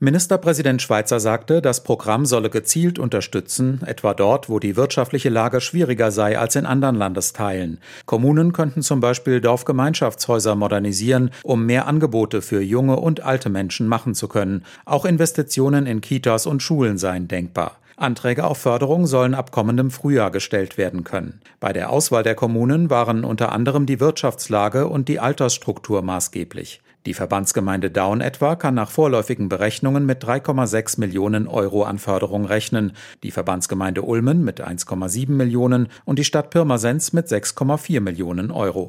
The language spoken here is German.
Ministerpräsident Schweizer sagte, das Programm solle gezielt unterstützen, etwa dort, wo die wirtschaftliche Lage schwieriger sei als in anderen Landesteilen. Kommunen könnten zum Beispiel Dorfgemeinschaftshäuser modernisieren, um mehr Angebote für junge und alte Menschen machen zu können. Auch Investitionen in Kitas und Schulen seien denkbar. Anträge auf Förderung sollen ab kommendem Frühjahr gestellt werden können. Bei der Auswahl der Kommunen waren unter anderem die Wirtschaftslage und die Altersstruktur maßgeblich. Die Verbandsgemeinde Daun etwa kann nach vorläufigen Berechnungen mit 3,6 Millionen Euro an Förderung rechnen, die Verbandsgemeinde Ulmen mit 1,7 Millionen und die Stadt Pirmasens mit 6,4 Millionen Euro.